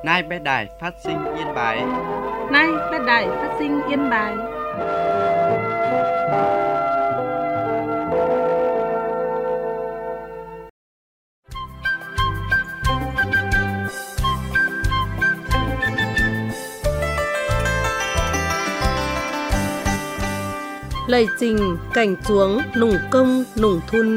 Nay bé đài phát sinh Yên Bái. Nay bé đài phát sinh Yên Bái. Lời trình cảnh chuống nùng công nùng thun.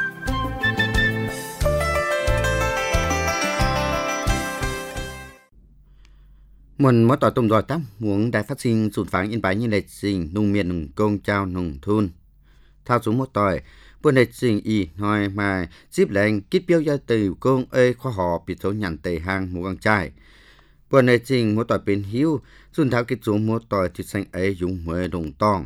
Mình mới tỏi tôm rồi tắm muốn đài phát sinh sụn phán Yên Bái như lệch trình nùng miền nùng công trao nùng thun. Thao xuống một tỏi buồn lệch trình y nói mà díp lệnh kít biêu gia từ công ê khoa họ bị thấu nhằn tề hàng một găng trai. Buồn lệch trình một tỏi bên hiếu sụn tháo kít xuống một tỏi thịt xanh ấy dùng mười đồng tòng.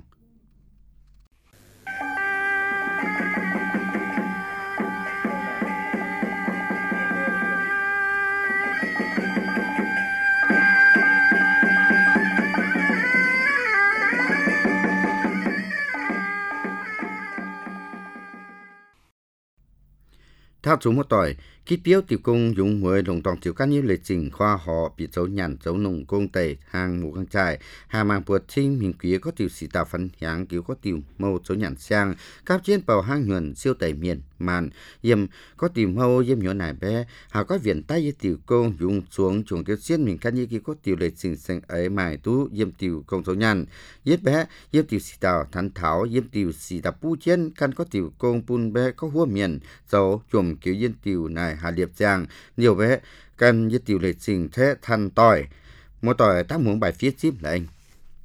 Thao xuống một tỏi, kít biếu tiểu công dùng mười đồng tòng tiểu căn như lệ trình khoa họ bị dấu nhằn dấu nùng công tề hàng một găng trai. Hà mang buộc trinh mình quý có tiểu sĩ tạo phân h향 kiểu có tiểu mâu dấu nhằn sang, các chiến bào hang nhuận siêu tẩy miền màn, yếm có tiểu mâu yếm nhỏ nải bé, hà có viện tay với tiểu công dùng xuống chuồng tiểu xiên mình căn như kiểu có tiểu lệ trình xanh ấy mài tú yếm tiểu công dấu nhằn, yết bé yếm tiểu sĩ tạo thắn tháo yếm tiểu sĩ tạo pu chiến căn có tiểu công pun bé có hua miền dấu chùm kiểu yên tiểu này hà liệp giang nhiều bé cần như tiểu lệ trình thế thành tỏi một tỏi tác muốn bài viết zip là anh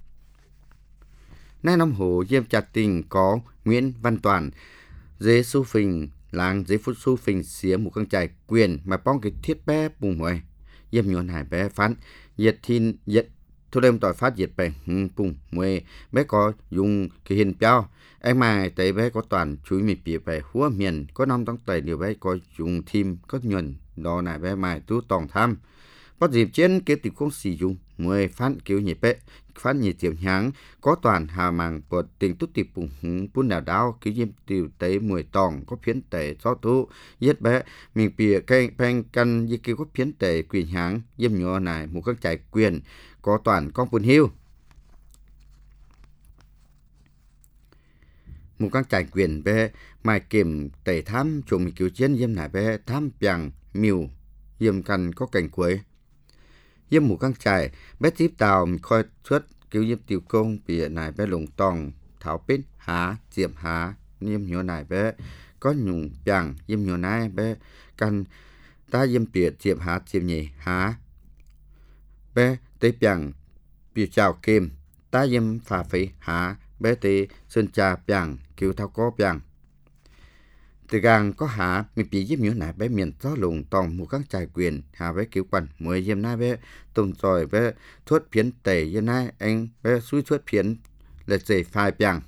nay năm hồ diêm chặt tình có Nguyễn Văn Toàn dế su phình làng dế phút su phình xía một con trai quyền mà bong cái thiết bé bùng hồi diêm nhuận hải bé phán diệt thiên diệt thu đêm tỏi phát diệt bè bùng mùi bé có dùng cái hình béo em mai tới bé có toàn chuối mì bìa về húa miền có năm tông tẩy điều bé có dùng thêm có nhuận đó này bé mai tú tòng tham bắt dịp trên cái tiểu công sử dụng mười phán kiểu nhịp bé phán nhịp tiệm nháng có toàn hà màng bột tình tút tiệp bùng bún đào đào cái diêm tiểu tế mười tòng có phiến tệ gió tú giết bé mình bìa cây pen căn như kia có phiến tệ quyền nháng diêm nhỏ này một các trại quyền có toàn con bún hiu một các trại quyền bé mai kiểm tẩy tham chủng mình kiểu chiến diêm này bé tham bằng miêu diêm căn có cảnh cuối diêm một các trại bé tiếp tàu mình coi xuất kiểu diêm tiểu công bìa này bé lồng tòng tháo pít há diệm há diêm nhỏ này bé có nhung bằng diêm nhỏ này bé căn ta diêm bìa diệm há diêm nhì há bé tế bằng bìa chào kim ta diêm phà phí há bé tế sơn trà bằng kiểu thao có bằng từ gang có há mình bị diêm nhỏ này bé miền gió lùng tòng một các trại quyền há bé kiểu quần mười diêm này bé tôm rồi bé thuốc phiến tẩy diêm này anh bé suy thuốc phiến là dễ phai bằng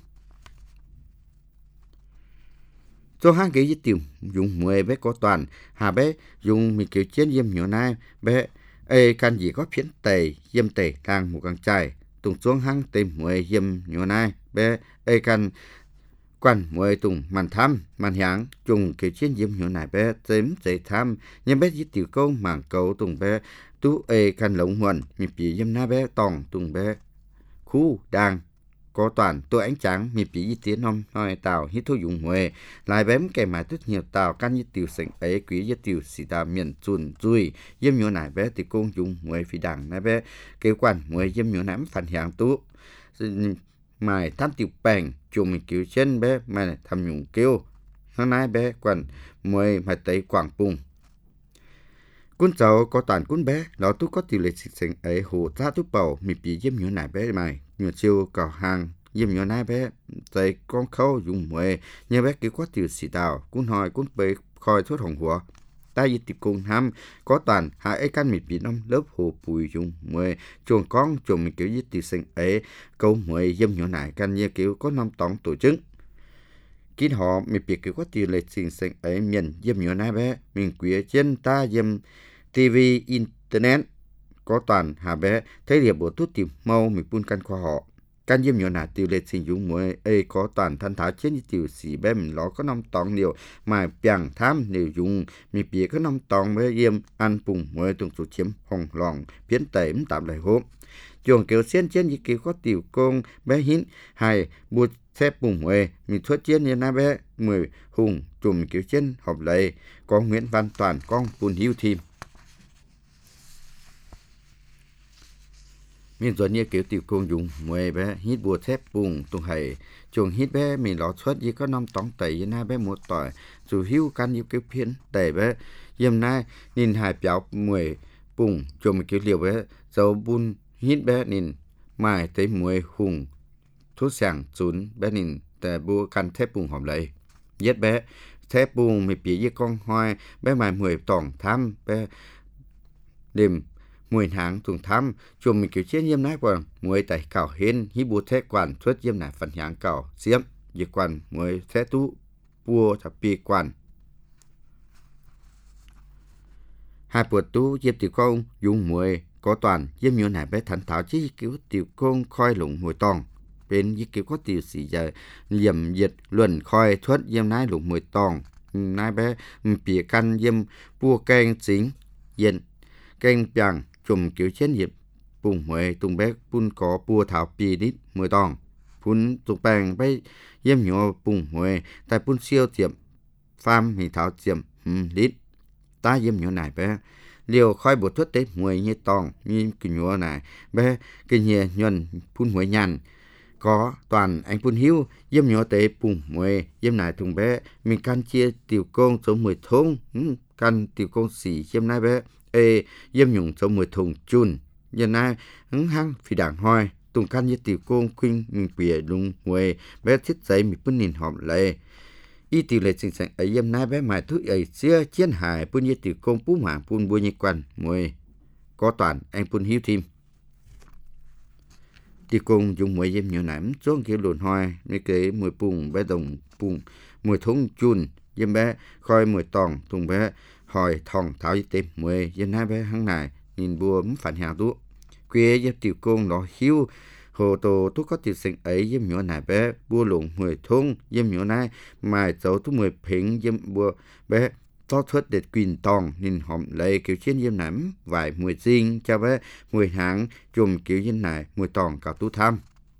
cho hang cái gì tìm dùng mười bé có toàn hà bé dùng mình kiểu chiến diêm nhỏ này bé ê can gì có phiến tẩy diêm tẩy đang một các trại tùng xuống hang tìm mười diêm nhỏ này bé ê can quan mười tùng màn tham màn h향 chung kiểu chiến diêm nhỏ này bé chém dễ tham nhưng bé giết tiểu công mảng cầu tùng bé tú ê can lồng huần mình bị diêm na bé tòng tùng bé khu đang có toàn tôi ánh trắng mình bị y tiến non nói tàu hít thuốc dùng mười lại bém kèm mà rất nhiều tàu can như tiểu sảnh ấy quý như tiểu xì tàu miền chuồn chui diêm nhỏ này bé thì công dùng mười phi đằng này bé kế quan mười diêm nhỏ này phản h향 tú mày tham tiểu bèn chùm mình kiểu chân bé mà tham nhung kêu hôm nay bé quần mười mà tới quảng bùng cuốn cháu có toàn cuốn bé nó tú có tiểu lệ sinh ấy hồ ra tú bầu mình bị diêm nhỏ này bé mày nhiều chiều cào hàng diêm nhỏ này bé tới con khâu dùng mười như bé kiểu có tiểu xì tàu cuốn hỏi cuốn bể khoi thuốc hồng hùa ta y tiệp cùng ham có toàn hai ấy căn mình bị năm lớp hồ bùi dùng mười chuồng con chuồng mình kiểu như tiểu sinh ấy câu mười diêm nhỏ này căn như kiểu có năm tổng tổ chức kín họ mình bị kiểu có tiểu lệ sinh ấy miền diêm nhỏ này bé mình quý trên ta diêm TV internet có toàn hà bé thấy điểm bộ tốt tìm mau mình buôn căn khoa họ can diêm nhỏ nà tiêu lệ sinh dũng muối có toàn thân tháo chết như tiêu xỉ bé mình ló có năm tòng nhiều mà bèng tham nhiều dùng mi bìa có năm tòng bé diêm ăn bùng muối tung số chiếm hồng lòng biến tẩy tạm lại hốp chuồng kiểu xiên trên như kiểu có tiểu công bé hín hay bùa xếp bùng muối mi thuốc chiến như na bé 10 hùng chùm kiểu trên họp lấy có Nguyễn Văn Toàn con bùn hưu thêm miền ruộng như kiểu tiểu công dùng muối bé hít bùa thép bùng tung hay chuồng hít bé mình lót xuất như có năm tóng tẩy như na bé một tỏi dù hưu căn như kiểu phiến tẩy bé yếm na nhìn hài béo muối bùng chuồng kiểu liều bé dầu bùn hít bé nhìn mai tới muối hùng thuốc sảng trốn bé nhìnแต่บัวกันเทปปุงหอมเลยเย็ดแบะเทปปุงมีปียี่กองห้อยแบะหมายมวยต่องทำแบะเดิมมวยหางถุงทำชมมีเกี่ยวเชี่ยนเยี่ยมนักกว่ามวยแต่เก่าเห็นฮิบูเทกวันทวดเยี่ยมหนาฝันหางเก่าเสียมยี่กวันมวยเทตุปัวถับปีกวันหาปวดตู้เยี่ยมติวกองยุงมวยก็ตอนเยี่ยมอยู่ไหนไปทันเท้าชี้กิ้วติวกงคอยหลงมวยตองเป็นยี่เกี่ยวก็ติวสีใจเหลี่ยมเหยียดล้วนคอยทวดเยี่ยมนายหลงมวยตองนายแบเปียกันเยี่ยมปัวแกงสิงเย็นแกงเปียงจุ่มเกี่ยวเช่นหยิบปุ่งมวยตุงแบกปุ่นก่อปัวถาวปีนิดมวยตองปุ่นตุกแปงไปเยี่ยมหยัวปุ่งมวยแต่ปุ่นเชี่ยวเจียมฟาร์มมีเท้าเจียมลิดตาเยี่ยมหยัวไหนไปเลี้ยวคอยบททวดเตะมวยยี่ตองมีกินหยัวไหนแบกินเหี้ยยนปุ่นมวยยันcó toàn anh Pun Hiếu yếm nhỏ tế bùng mùi yếm nải thùng bé mình can chia tiểu công số 10 thùng can tiểu công xỉ yếm nải bé yếm nhung số 10 thùng chun yếm nải hăng phi đảng hoi tùng can như tiểu công khuyên mình bìa đúng mùi bé thiết giấy mình Pun nhìn hòm lệ y tiểu lệ sinh sản ấy yếm nải bé mài thuốc ấy xưa chiến hải Pun như tiểu công bú mảng Pun bua như quan mùi có toàn anh Pun Hiếu thêm thì cùng dùng mùi dêm nhiều nãm xuống kiểu lùn hoài như cái mùi bùng bé đồng bùng mùi thúng chun dêm bé khoi mùi tòng thùng bé hỏi thòng tháo y tế mùi dêm hai bé hăng này nhìn bùa muốn phản hàng tú quê dêm tiểu công nó hiu hồ tổ tú có tiểu sinh ấy dêm nhỏ này bé bùa lủng mùi thúng dêm nhỏ này mài dấu tú mùi phỉnh dêm bùa bé to thuất để quyền tòng nhìn hòm lấy kiểu trên dêm nắm vài mùi riêng cho bé mùi háng chùm kiểu như này mùi tòng cả tú tham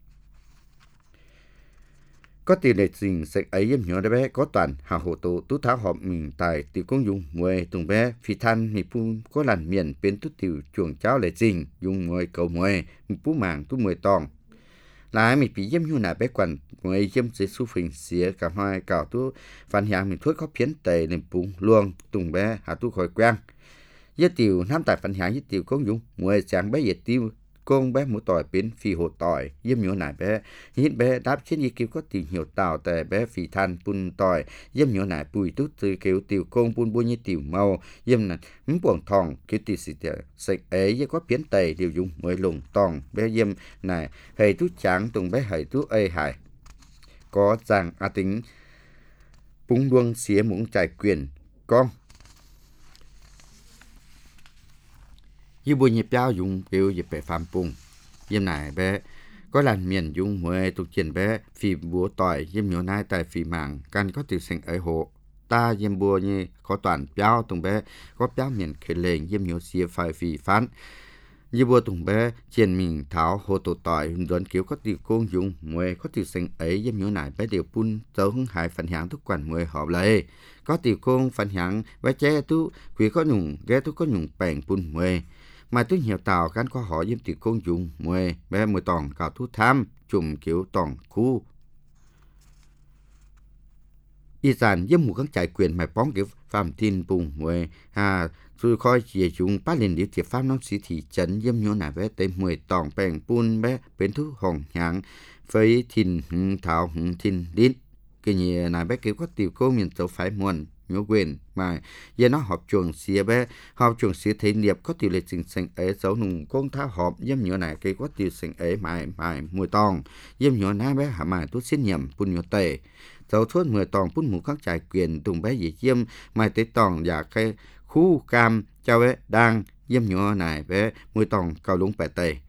có tỷ lệ trình sạch ấy dêm nhỏ bé có toàn hà hồ tổ tú tháo hòm mình tại tiểu công dùng mùi tùng bé phi than mi pu có làn miền bên tú tiểu chuồng cháo lệ trình dùng mùi cầu mùi pu màng tú mùi tòng lại mình bị dêm như này bé quản người dêm sẽ su phình xía cả hai cào tu phản hiện mình thuốc có phiến tề lên bùng luông tùng bé hạ tu khỏi quen với tiểu nam tại phản hiện với tiểu công dụng người sáng bé nhiệt tiêu công bé mũi tỏi biến phi hồ tỏi dêm như này bé hít bé đáp trên như kiểu có tiểu nhiều tàu tề bé phi than pun tỏi dêm như này bùi tút từ kiểu tiểu công pun bùi như tiểu màu dêm này buồng thòng kiểu tiểu xịt sạch ấy với có phiến tề điều dùng mới lùng tòng bé dêm này hay tút trắng tùng bé hay tút ê hải có rằng tính búng đuông xía muốn trải quyền con như bùi nhịp giao dùng kiểu dịp bể phàm bùng dêm này bé có làn miền dùng mùi tục triển bé phì búa tỏi dêm nhỏ nai tại phì mảng can có tiểu sinh ấy hộ ta dêm bùa như có toàn béo tùng bé có béo miền khởi lệnh dêm nhỏ xìa phải phì phán như bùa tùng bé triển mình tháo hồ tổ tỏi hình dẫn kiểu có tiểu công dùng mùi có tiểu sinh ấy dêm nhỏ nai bé đều pun dấu hứng hại phản hạng thức quản mùi họp lấy có tiểu công phản hạng bé che tu quý có nhung ghé tu có nhung bèn pun mùi mà tôi nhiều tàu gắn có họ dêm tiểu công dùng mùi bé mùi tòng cào thu tham chùm kiểu tòng khu y sản dêm mùi gắn chạy quyền mày bóng kiểu phạm tin bùng mùi rồi coi chỉ dùng bát liền điều thiệp pháp nông sĩ thị trấn dêm nhô nải bé tới mùi tòng bèn pun bé bến thu hồng nhãng với thìn thảo thìn đít cái gì nải bé kiểu có tiểu công miền châu phải muôn nhớ quyền mà giờ nó họp chuồng xía bé họp chuồng xía thế nghiệp có tiểu lệ trình sinh ấy dấu nùng công tháo họp dêm nhớ này cái có tiểu sinh ấy mài mùi tòng dêm nhớ này bé hả mài tốt xin nhầm pun nhớ tề dấu thuốc mùi tòng pun mù các trải quyền tùng bé gì dêm mài tế tòng và cái khu cam cho bé đang dêm nhớ này bé mùi tòng cao lúng bẻ tề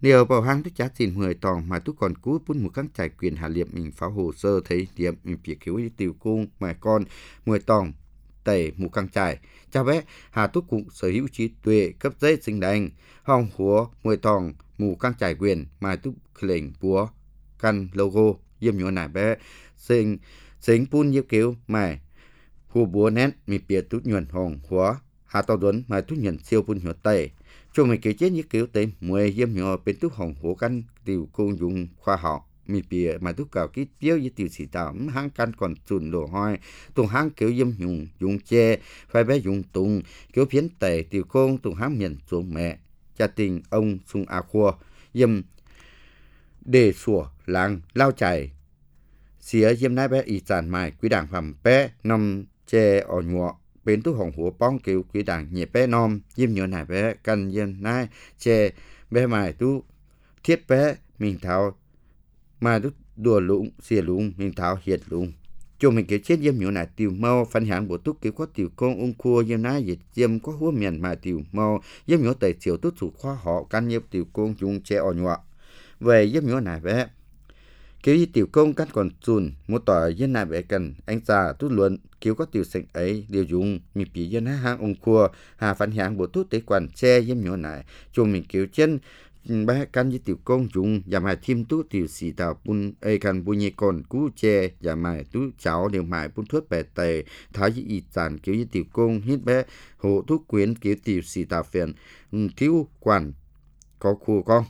Điều bảo hang tức giá xin 10 tòng mà tú còn cú bún một căng trải quyền hạ liệm mình phá hồ sơ thấy điểm mình phía cứu tiểu cung mà con 10 tòng tẩy một căng trải. Cha bé hà tú cũng sở hữu trí tuệ cấp giấy sinh đành hòng húa 10 tòng mù căng trải quyền mà tú lệnh búa căn logo diêm nhỏ nải bé sinh bún nhiêu cứu mà hùa búa nét mình phía tú nhuận hồng húa hà tàu đuấn mà tú nhuận siêu bún nhỏ tẩy. Chúng mình kể chết như kiểu tên mùi diêm nhỏ bên tú hồng hổ căn tiểu công dụng khoa học mi bìa mà tú cào kít biếu với tiểu sĩ tạo hang căn còn chùn lỗ hoi tùng hang kiểu diêm dùng che phải bé dùng tùng kiểu phiến tẩy tiểu công tùng hang miền xuống mẹ cha tình ông sung a khua diêm đề sủa làng lao chảy xía diêm nái bé y sản mài quý đảng phẩm bé nằm che ở nhọ bên tú hồng hổ bóng kiểu quý đảng nhẹ bé nom diêm nhỏ nải bé căn diêm nái che bé mài tú thiết bé mình tháo mà tú đùa lũng xìa lũng mình tháo hiệt lũng cho mình kiểu chết diêm nhỏ nải tiểu mau phản hạng bộ tú kiểu có tiểu công ung khua diêm nái dịch diêm có húa miền mà tiểu mau diêm nhỏ tẩy chiều tú chủ khoa họ căn nhiêu tiểu công dùng che ở nhọ về diêm nhỏ nải bé kiểu như tiểu công cắt còn chùn một tỏi dân nại bé cần anh già tú luận kiểu có tiểu sinh ấy điều dùng mình bị dân hang ông khua hà phản hạng bộ tú tế quản che diêm nhỏ nải cho mình kiểu chân ba căn với tiểu công dùng giảm hại thêm tú tiểu sĩ tạo bún ai căn bún nhẹ còn cú che giảm hại tú cháu đều mại bún thuốc bẻ tề thái với y sản kiểu như tiểu công hít bé hộ thuốc quyến kiểu tiểu sĩ tạo phiền thiếu quản có khu con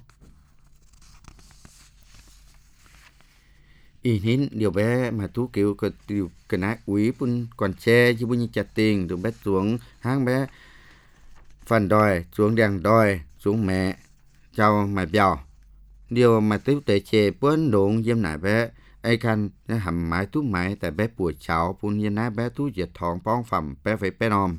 ý nín điều bé mà tú kiểu cái điều cái nái úy bún còn che chứ bún như chặt tiền được bé xuống hang bé phần đòi xuống đèn đòi xuống mẹ chào mày bèo điều mà tú tệ chè bún đụng diêm nải bé ai khăn nó hầm mái tú mái tại bé bùa cháu bún như nái bé tú diệt thòng bong phẩm bé phải bé nom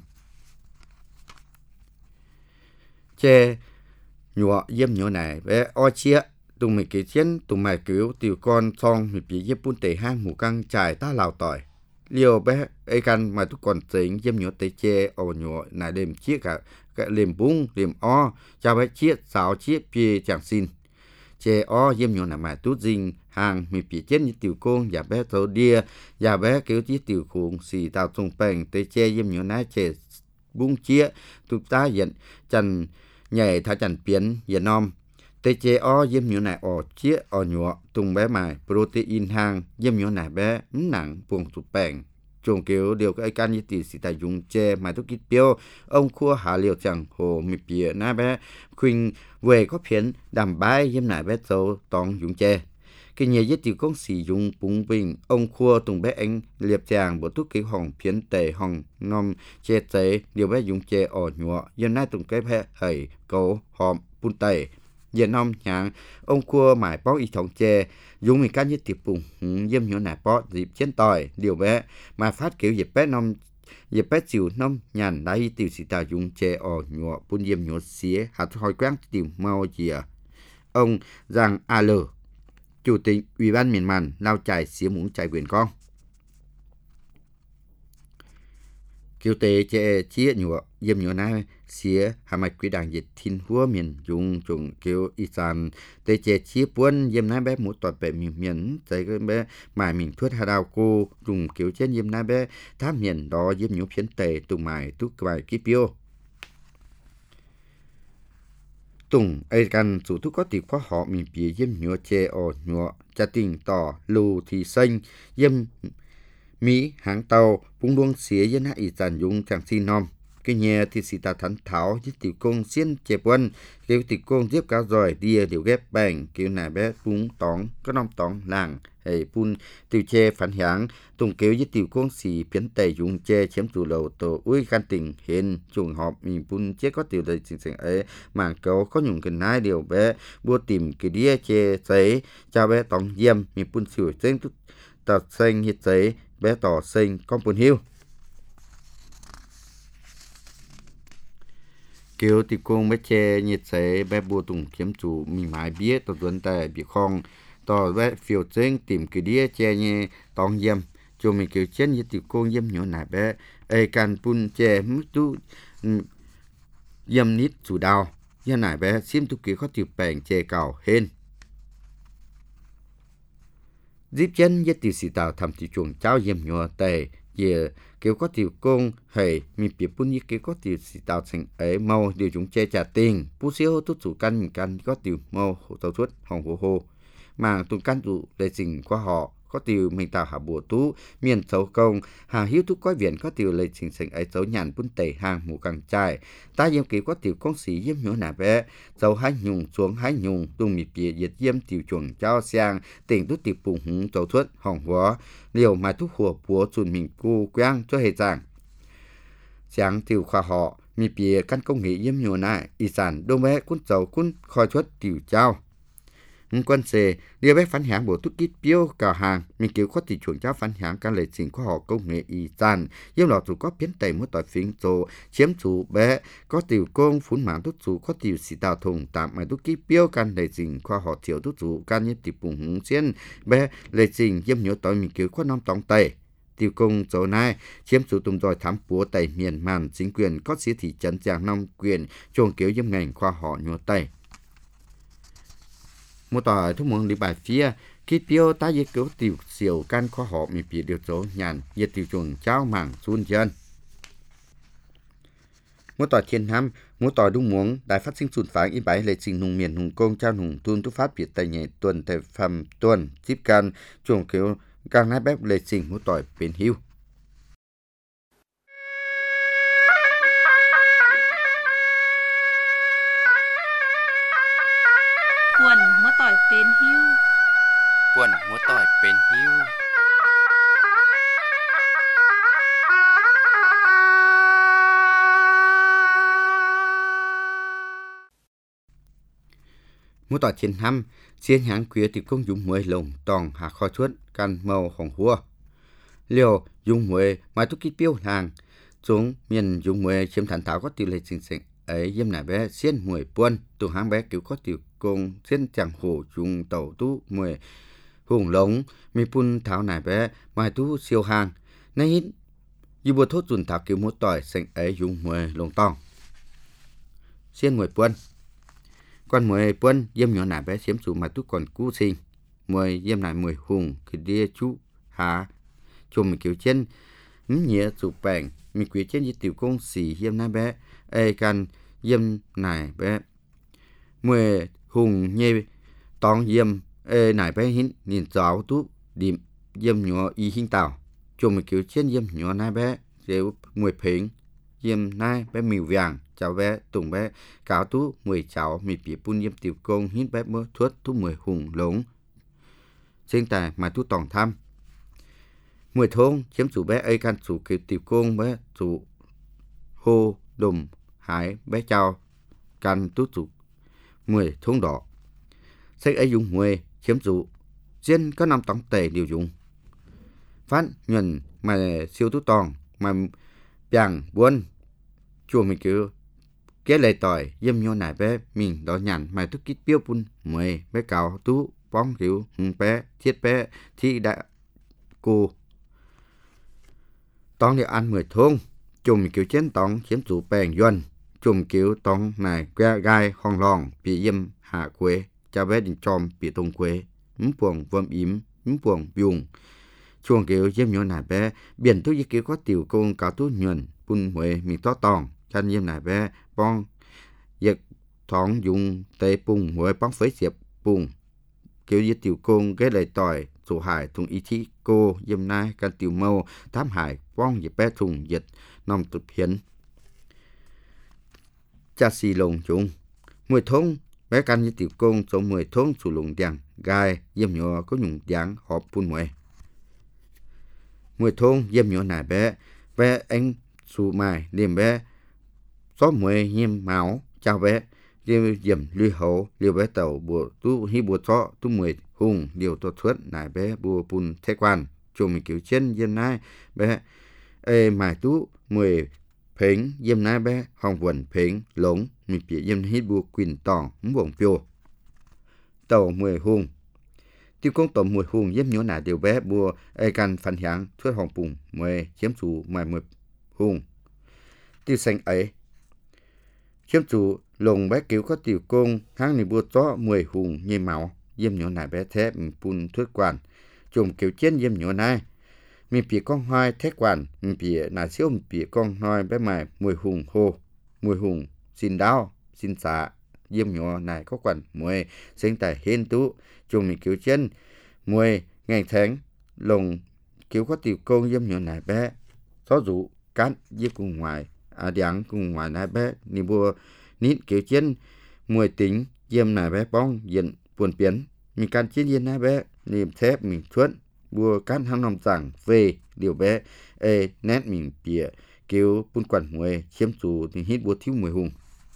chè nhọ diêm nhọ nải bé o chia tùng mày kể chiến tùng mày cứu tiểu con xong mày bị dép bún tệ hang mù căng trải ta lào tỏi liều bé ai căn mà tu còn tính dêm nhọ tệ che ở nhọ nài đêm chiếc cả liềm bung liềm o cha bé chiết sáu chiết pie chẳng xin che o dêm nhọ nài mà tu dinh hàng mày bị chết như tiểu con giả bé tàu đia giả bé cứu chiết tiểu khủng xì tàu tung bèn tệ che dêm nhọ nái che bung chia tu ta hiện chần nhảy thả chần biến hiện nom tê chế o diêm nhũ nải ở chia ở nhọ tung bé mài protein hàng diêm nhũ nải bé nặng buông tụt bèn trồng kiểu điều cái can như tỷ sĩ tài dùng che mà tôi kít tiêu ông khua hạ liều chẳng hồ mì bìa na bé khuyên về có phiến đàm bái diêm nải bé dấu tòng dùng che cái nhà giết tiểu công sử dụng búng bình ông khua tung bé anh liệp chàng bộ thuốc kiểu hồng phiến tề hồng nom che tế điều bé dùng che ở nhọ diêm nải tung cái bé hầy cầu hòm bún tề giờ năm nhàng ông cua mải bó y thống chè dùng mình cá nhất tiệp bùng diêm nhỏ nải bó dịp chiến tỏi điều bé mà phát kiểu dịp bé năm dịp bé chiều năm nhàn đáy tiểu sĩ ta dùng chè ở nhỏ bún diêm nhỏ xía hạt hồi quán tìm mau chìa ông Giang A.L. Chủ tịch Ủy ban miền Màn lao chài xía muốn chài quyền con kiểu tế chè chia nhỏ diêm nhỏ nải xía hà mạch quý đảng dịch thiên húa miền dùng trùng kiểu y sản tê chè chia buôn diêm nái bé một tọt bể miền chạy cái bé mài mình thuốc hà đào cô trùng kiểu trên diêm nái bé tháp miền đó diêm nhũ phiến tề tùng mài túc vài kíp piêu tùng ai căn chủ thuốc có tiệp khoa họ mình bì diêm nhũ chè ở nhũ cha tình tỏ lù thì xanh diêm Mỹ hãng tàu bung luông xía dân hạ y sản dùng chẳng xin nom cái nhà thì sĩ ta thắn tháo với tiểu công xiên chè quân kiểu tiểu công tiếp cá rồi đia điều ghép bành kiểu nải bé bún tóng có nom tóng làng hay bún tiểu chè phản hãng tùng kiểu với tiểu công xì biến tề dùng chè chiếm chủ lầu tổ uy can tình hiện trùng họp mình bún chè có tiểu đầy sinh sinh ấy mảng cấu có nhung cái nái điều bé bua tìm cái đia chè giấy cho bé tóng diêm mình bún sủi trên tọt xanh hết giấy bé tỏ xanh con bún hiu kiểu thì con bé che nhiệt sẽ bé bùa tùng kiếm chủ mình mãi biết tao tuấn tại bị khong tao bé phiêu trên tìm cái đĩa che nhẹ tòng diêm cho mình kiểu chết như tiểu con diêm nhỏ nải bé ai can pun che mức tu diêm nít chủ đào giờ này bé xiêm tu kia có tiêu bèn chê cầu hên dịp chân với tiêu sĩ tàu thầm tiêu chuồng cháu yếm nhua tề giờ kiểu có tiêu công hay mi bị bún như kiểu có tiêu sĩ tàu thành ấy mau điều chúng chê trả tiền bút xíu tốt chủ căn có tiêu mau hộ tàu suốt hồng hồ mà tụi căn tụ để trình qua họ có tiêu mình tạo hạ bùa tú miền xấu công hàng hiếu tú coi viện có tiêu lấy trình sinh ấy xấu nhàn bún tẩy hàng mù càng trai ta yếm kiểu có tiêu công sĩ yếm nhua nà bé dầu hái nhung xuống hái nhung tung mịt bìa diệt yếm tiêu chuồng trao sang tỉnh tú tiêu bùng húng tàu thuất hỏng hóa liều mà tú hùa bùa chùn mình cu quang cho hề giảng sáng tiêu khoa họ mịt bìa căn công nghệ yếm nhua nà y sản đô bé cún dầu cún khoi thuất tiêu trao quân xe điều bé phản hãng bộ tút kít biếu cả hàng mình kiểu có thị trường cháu phản hãng các lệ trình của họ công nghệ y sản nhưng lọ chủ có biến tẩy mỗi tội phiến tổ chiếm chủ bé có tiểu công phun mạng tút chủ có tiểu xì tàu thùng tạm mà tút kít biếu can lệ trình của họ chiều tút chủ can như tiểu bùng hùng xiên bé lệ trình dâm nhớ tội mình kiểu có năm tòng tẩy tiêu công chỗ này chiếm chủ tung đòi thám búa tẩy miền màn chính quyền có sĩ thị trấn giang nông quyền chuồng kiểu dâm ngành khoa họ nhớ tẩy một tòa thuốc mừng đi bài phía khi tiêu ta dễ cứu tiểu siêu can khó họมีปีเดียวโจnhàn nhiệt tiểu chuồng cháu mảng xuân dân một tòa thiên ham một tòa đúng muốn đại phát sinh sụt phản ý bài lệ trình nông miền hùng công trao hùng tuôn tu phát biệt tại nhẹ tuần tại phẩm tuần tiếp can chuồng kiểu càng nát bếp lệ trình một tòa bền hiu quần múa tỏi bên hiu Quần múa tỏi bên hiu một tòa chiến hăm chiến hãng quía thì công dùng muối lồng tòng hạ kho chuốt can màu hồng hua liều dùng muối mà tu kít biếu hàng xuống miền dùng muối chiếm thản thảo có tỷ lệ sinh sinh ấy yếm nải bé xiên muối buôn tụ hãng bé kiểu có tiểu công xiên chẳng hồ dùng tàu tu muối hùng lống mi pun thảo nải bé mà tu siêu hàng nay hít như bùa thốt dùn thảo kiểu một tỏi sinh ấy dùng muối lồng tòng xiên muối buôn con muối buôn yếm nhỏ nải bé xiếm chủ mà tu còn cú sinh muối yếm nải muối hùng thì đi chú há chùm mình kiểu trên nhẹ chủ bèn mình quyết trên như tiểu công sĩ yếm nải bé ai can yếm nải bé muối hùng nhẹ tòng yếm nải bé hin nhìn giáo tu điểm yếm nhỏ y hình tàu chùm mình kiểu trên yếm nhỏ nải bé đều muối phèn yếm nải bé mèo vàng cháu bé tùng bé cáo tú 10 cháu mi bị bún yếm tiểu công hít bé mơ thuất tú 10 hùng lống trên tài mà tú tòng thăm 10 thôn chiếm chủ bé ấy can chủ kiểu tiểu công bé chủ hô đùm hải bé cháu can tú chủ 10 thôn đỏ sách ấy dùng 10 chiếm chủ trên có 5 tổng tệ điều dùng phát nhuần mà siêu tú tòng mà bàng buôn chùa mình kiểu cái lời tỏi yếm nhô nải bé mình đó nhàn mà tu kít biếu bún muối bé cào tú bóng kiểu bé thiết bé thì đã cô tòng để ăn 10 thôn chùm kiểu chén tòng chiếm chủ bèn doan chùm kiểu tòng này que gai hong long bị yếm hạ quế cha bé đình tròn bị tông quế buồng vơm yếm buồng dùng chuồng kiểu yếm nhô nải bé biển tu kiểu có tiểu công cào tú nhuần bún muối mình to tòng chân yếm nải bé bong giật thoáng dùng tê bùng muối bóng phế diệp bùng kiểu như tiểu công cái lời tỏi chủ hải thùng ý chí cô yếm nai can tiểu mâu thám hải bong dịp bé thùng dịch nòng tập hiến cha xì lồng chúng 10 thôn bé can như tiểu công số 10 thôn chủ lùng đèn gai yếm nhỏ có nhung dáng họp phun muối 10 thôn yếm nhỏ nải bé anh su mai liềm bé số 10 yếm máu chào bé yếm lưu hậu liều bé tàu bùa tu hi bùa chó tu 10 hùng điều to thuất nải bé bùa bùn thế quan chùm kiểu trên yếm nai bé mài tu 10 phèn yếm nai bé hồng quần phèn lống mi bị yếm hít bùa quỳnh tòng buồng phiêu tàu 10 hùng tiêu công tàu 10 hùng yếm nhỏ nải điều bé bùa can phản hãng thuất hồng bùng 10 chiếm chủ mài 10 hùng tiêu xanh ấy chiếm chủ lồng bé cứu có tiểu công hang ni bua chó 10 hùng như máu yếm nhỏ nải bé thép pun thuyết quản chùm kiểu chiến yếm nhỏ nải mình bị con hoài thét quản mình bị nà siêu mình bị con hoài bé mày 10 hùng hồ 10 hùng xin đau xin xả yếm nhỏ nải có quản 10 sinh tại hiên tú chùm mình kiểu chiến 10 ngày tháng lồng kiểu có tiểu công yếm nhỏ nải bé xó dụ cán yếm cùng ngoài điảng cùng ngoài nải bé ni bua nít kiểu chiến 10 tính yếm nải bé bong diện buồn biến mình can chiến yên nải bé niệm thép mình thuận bua cán hàng nòng rằng về điều bé nét mình bịa kiểu bún quản mùi chiếm chủ thì hít bua thiếu 10 hùng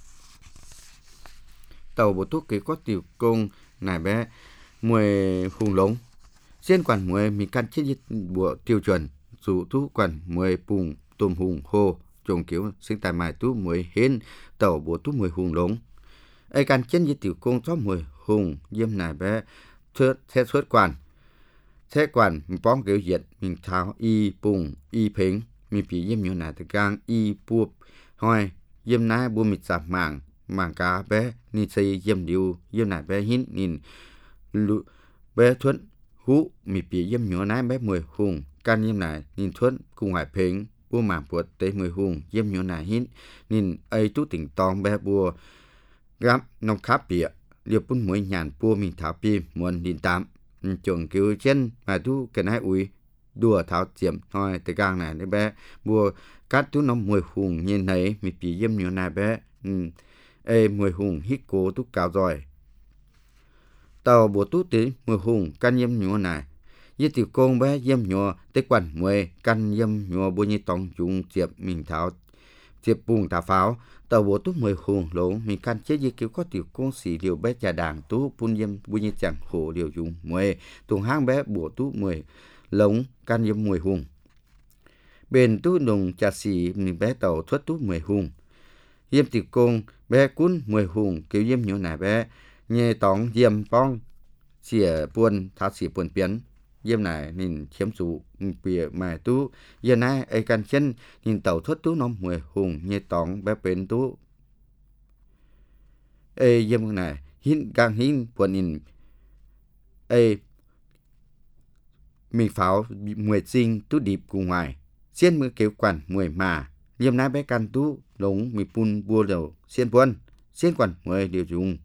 tàu bộ thuốc kế có tiểu công nải bé 10 hùng lống trên quản mùi mình can chiến bùa tiêu chuẩn dù tú quản mùi bùng tôm hùng hồ trồng kiểu sinh tài mài tú mùi hên tàu bộ tú 10 hùng lống can chiến với tiểu công cho 10 hùng yếm nải bé thét suốt quản thế quản mình bóng kiểu diện mình tháo y bùng y phình mình bị yếm nhiều nải từ gang y buộc hoài yếm nải bùa mịt sạp mảng cá bé ni xây yếm điều yếm nải bé hít nhìn bé thuận hú mình bị yếm nhiều nải bé 10 hùng can yếm nải nhìn thuận cùng hoài phình bùa mảng buộc tới 10 hùng yếm nhiều nải hít nhìn ấy tú tỉnh tòng bé bùa gắm nông kháp bịa liều bún mũi nhàn bùa mình tháo pi muốn đi tạm chuẩn cứu chân mà tu cái này ui đùa tháo chiếm thôi từ gang này đấy bé bùa cắt tu nó 10 hùng như này mình bị yếm nhiều này bé 10 hùng hít cố tu cao rồi tàu bùa tu tí 10 hùng căn yếm nhiều này với tiểu công bé yếm nhiều tới quản 10 căn yếm nhiều bùa như tòng chúng chiếm mình tháo chiếm bùng tháo pháo tàu bộ tú 10 hùng lỗ mình can chế gì kiểu có tiểu công sĩ điều bé trà đàng tú pun yếm bu như chẳng hồ điều dùng 10 tuồng hang bé bộ tú 10 lống can yếm 10 hùng bền tú đồng trà xỉ mình bé tàu thoát tú 10 hùng yếm tiểu công bé cún 10 hùng kiểu yếm nhỏ nải bé nhẹ tòng yếm phong xỉa buồn tháo xỉa buồn biến yếm này nhìn chiếm chủ bìa mài tú giờ nay ai can chân nhìn tàu thoát tú nó 10 hùng như tòng bé bền tú yếm này hin gang hin buồn nhìn mình pháo 10 sinh tú điệp cùng ngoài xiên mưa kéo quản 10 mà yếm nay bé can tú lống mình pun bua đầu xiên buồn xiên quản 10 điều dùng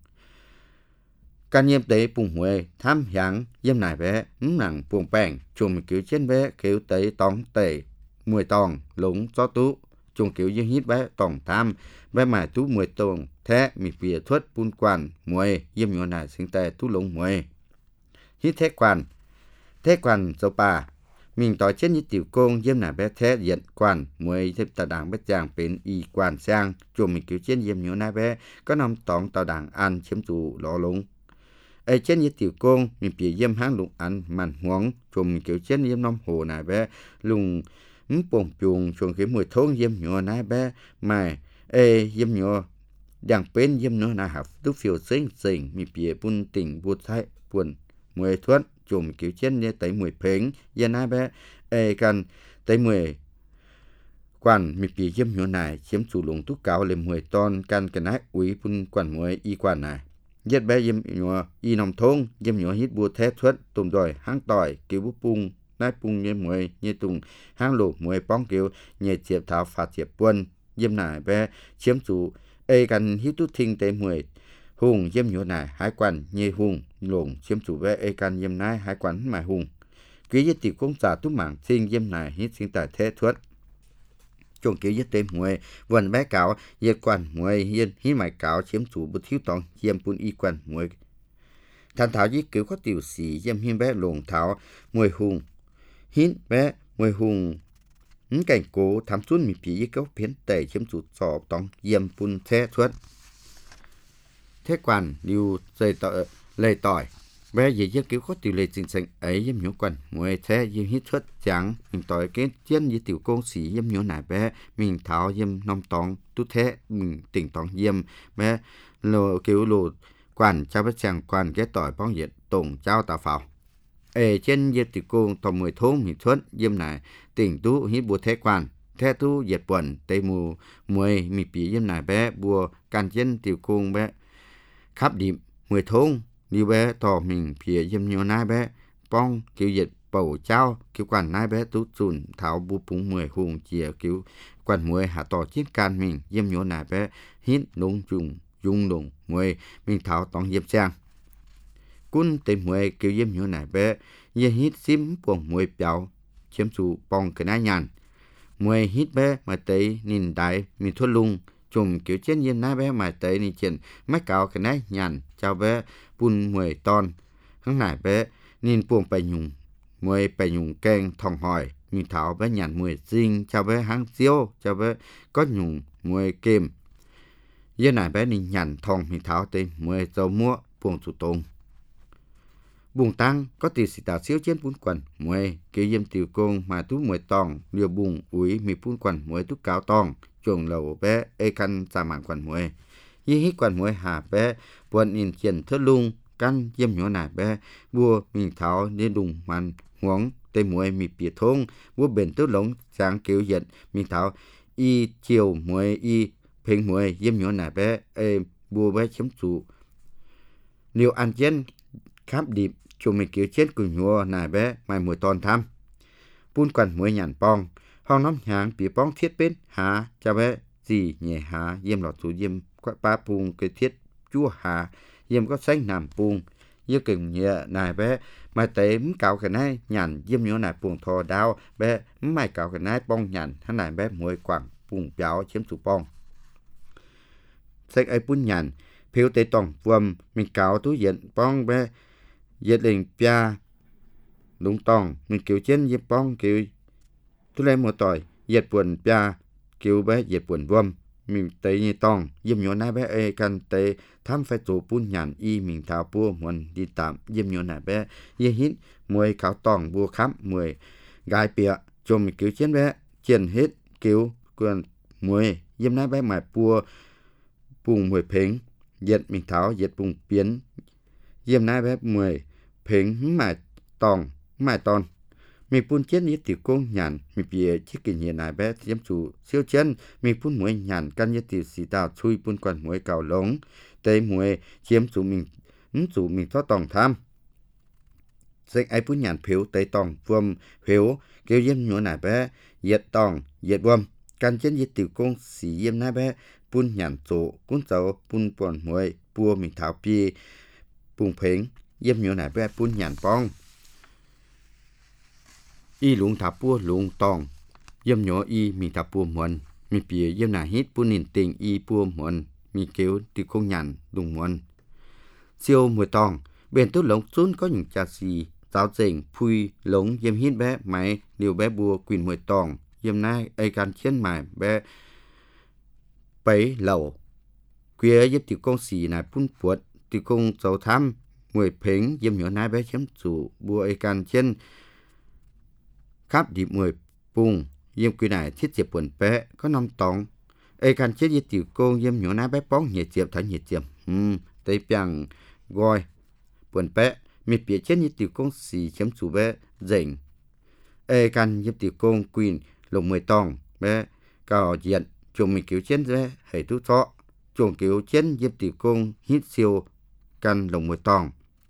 can yếm tế bùng huệ tham hạng yếm nải bé nặng buông bèn chùm kiểu trên bé kiểu tế tòng tệ 10 tòng lúng cho tú chùm kiểu yếm hít bé tòng tham bé mài tú 10 tòng thế mình bìa thuất bún quản 10 yếm nhỏ nải sinh tệ tú lúng 10 hít thế quản dấu bà mình tỏi trên như tiểu công yếm nải bé thế diện quản 10 thêm tà đảng bé chàng bên y quản sang chùm mình kiểu trên yếm nhỏ nải bé có nằm tòng tà đảng ăn chiếm chủ lọ lúng trên như tiểu công mình bị yếm hang lụng ăn màn hoang chùm kiểu trên yếm năm hồ này bé lùng bồng chuồng chuồng cái 10 thôn yếm nhỏ này bé mà yếm nhỏ đang bên yếm nó là học tú phiêu sinh mình bị bún tỉnh bút thái buồn 10 thuận chùm kiểu trên như tới 10 phèn yếm này bé cần tới 10 quản mình bị yếm nhỏ này chiếm chủ lùng tú cáo lên 10 ton can cái này uy bún quản 10 y quản này giết bé yếm nhỏ y nòng thôn yếm nhỏ hít bùa thép thuất tùm đòi hang tỏi kiểu bút pung nai pung như 10 như tùng hang lục 10 bóng kiểu nhẹ chiệp thảo phạt chiệp quân yếm nải bé chiếm chủ cần hít tú thinh tới 10 hùng yếm nhỏ nải hái quản như hùng lùng chiếm chủ bé cần yếm nải hái quản mà hùng quý giết tiểu công giả tú mảng thinh yếm nải hít sinh tài thế thuất chồng kiểu giết tên 10 vần bé cáo yết quản 10 hiên hí mải cáo chiếm chủ bút thiếu tòng yếm pun y quản 10 thành thảo giết kiểu có tiểu sĩ yếm hiên bé lùng thảo 10 hùng hít bé 10 hùng cảnh cố thám xuân mình bị kéo phiến tẩy chiếm chủ sọ tòng yếm pun thế thuất thế quản điều dày tỏi lầy tỏi bé gì giết kiểu có tiểu lệ chính sách ấy yếm nhỏ quản 10 thế yếm hít thuất chẳng mình tỏi cái chiến với tiểu công sĩ yếm nhỏ nải bé mình tháo yếm nòng tòng tú thế mình tỉnh tòng yếm bé lô kiểu lô quản cho bé chàng quản cái tỏi bóng diện tổng trao tà phào trên yếm tiểu công tòng 10 thôn mình thuất yếm nải tỉnh tú hít bùa thế quản theo tu diệt quần tây mù mùi mi pì yếm nải bé bùa can chân tiểu cung bé khắp điểm mùi thôn như bé tỏ mình phía yếm nhiều nai bé bong kiểu diệt bầu trao kiểu quản nai bé tú chùn thảo bu pung mùi hùng chìa kiểu quản mùi hạ tỏ chiến can mình yếm nhiều nai bé hít nung dùng đùng mùi mình thảo tòng yếm sang cún tây mùi kiểu yếm nhiều nai bé yếm hít xím buồng mùi béo chiếm chủ bong cái nai nhàn mùi hít bé mà tới nhìn đại mình thua lung chùm kiểu chết yếm nai bé mà tới nhìn chuyện mách cào cái nai nhàn chào bé bun mùi ton hăng nải bé nhìn buồng bày nhung mùi bày nhung keng thòng hỏi mình thảo bé nhàn mùi dinh chào bé hăng siêu chào bé có nhung mùi kem yếm nải bé nhìn nhàn thòng mình thảo tới mùi dầu mua buồng chủ tông bùng tăng có tỷ sĩ tạo xíu trên bún quần mùi kiểu yếm tiểu công mà tú mùi tòng liều bùng úi mì bún quần mùi tú cáo tòng chuồng lầu bé ê khăn giả mạng quần mùi y hít quần mùi hà bé buồn in triển thất lung căn yếm nhỏ nải bé bua mình tháo nên đùng màn huống tây mùi mì bìa thông bua bền tứ lống sáng kiểu diện mình tháo y chiều mùi y phênh mùi yếm nhỏ nải bé ê bua bé chấm chủ liều ăn chén khắp điệp chúng mình kiểu chết cùng nhua nải bé mai mùi ton tham bún quần mùi nhàn pong hong nóm nhàng bị pong thiết bên há cha bé gì nhẹ há yếm lọt thủ yếm quạ ba pung cái thiết chua há yếm có xanh nằm pung yếm kừng nhẹ nải bé mai tế cào cái này nhàn yếm nhua nải pung thò đau bé mai cào cái này pong nhàn hắn nải bé mùi quảng pung béo chiếm chủ pong xanh ấy bún nhàn phiếu tế tòng vườm mình cào túi diện pong bé yết đình pia đúng tòng mình kiểu trên yết pong kiểu tôi lấy một tỏi yết buồn pia kiểu bé yết buồn vâm mình tới như tòng yếm nhỏ nai bé ê can tế tham phải tổ bún nhàn y mình thảo bua muôn đi tạm yếm nhỏ nai bé yết hít mùi cáo tòng bua khám mùi gai pia cho mình kiểu trên bé trên hết kiểu quần mùi yếm nai bé mài bua bùng mùi phèn yết mình thảo yết bùng biến yếm nai bé mùi phèn mài tòn mình phun chết như tiểu công nhàn mình bìa chiếc kinh hiện nai bé yếm chủ siêu chân mình phun mùi nhàn căn như tiểu xì tàu chui phun quần mùi cào lống tây mùi chiếm chủ mình thoát tòng tham sách ai phun nhàn phiếu tây tòng vâm phiếu kêu yếm nhúa nai bé yết tòng yết vâm căn chết như tiểu công xì yếm nai bé phun nhàn chủ cún dầu phun quần mùi bua mình thảo bì bùng phèn yếm nhúa nai bé phun nhàn pong y lũng thả bua lũng tòng yếm nhỏ y mình thả bua muôn mình bìa yếm nà hít bua nín tình y bua muôn mình kêu từ không nhàn đùng muôn siêu mùi tòng bên tốt lống xuống có những trà xì giáo dình phui lống yếm hít bé máy liều bé bua quỳnh mùi tòng yếm nai ai can chiến mài bé bấy lẩu quia yếm tiểu công xì nài phun puột tiểu công dầu tham mùi phèn yếm nhỏ nai bé chấm chủ bua ai can chiến khắp điệp mùi pung yếm quy này thiết diệp buồn bé có năm tòng ai can chết với tiểu cô yếm nhỏ nai bé bóng nhiệt diệp thấy nhiệt diệp tây piang gọi buồn bé miệt bịa chết như tiểu công xì chấm chủ bé dình ai can yếm tiểu công quỳnh lồng mùi tòng bé cào diện chồng mình kiểu chết bé hãy tú thọ chồng kiểu chết yếm tiểu công hít siêu can lồng mùi tòng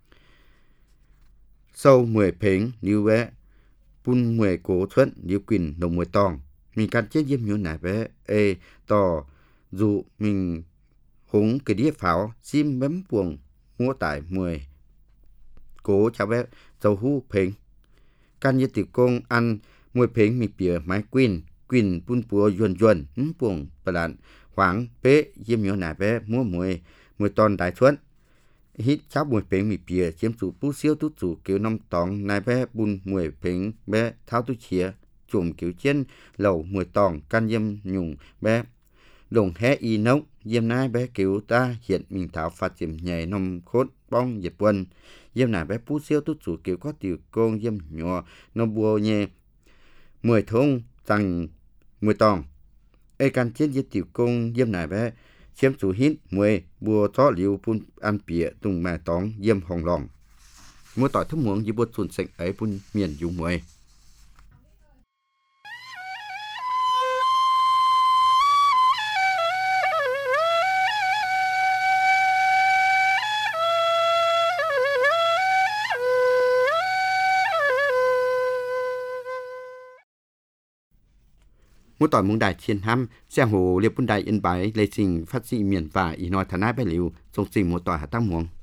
sâu mùi phèn như bé bún mùi cổ thuận liêu quỳnh đồng mùi tòng mình can chết yếm nhúa nải bé ê tò dù mình húng cái đĩa pháo sim bấm buồng mua tải mùi cổ cháu bé dầu hú phèn can như tiểu công ăn mùi phèn mình bìa máy quỳnh bún bùa yuan buồng bà lạn hoảng bế yếm nhúa nải bé mua mùi tòn đại thuận hít cháo mùi phèn mì bìa chiếm chủ bú siêu tú chủ kiểu năm tòng nai bé bún mùi phèn bé tháo tú chìa chùm kiểu trên lẩu mùi tòng can yếm nhung bé đồng hé y nốc yếm nai bé kiểu ta hiện mình tháo phát triển nhảy nông khốt bong dẹp quân yếm nai bé bú siêu tú chủ kiểu có tiểu công yếm nhỏ nó bùa nhẹ mùi thông tăng mùi tòng ai can chết với tiểu công yếm nai bé chiếm chủ hít mùi bùa thó liu phun ăn bịa tung mẹ tóng yếm hồng lòng mua tỏi thức muỗng với bùa xuân sạch ấy phun miền dùng mùi mỗi tỏi muốn đại thiên ham xe hồ liệp bún đại yên bái lấy trình phát sinh miền và ý nói thà nai bái liu trong trình một tỏi hạ tăng muồng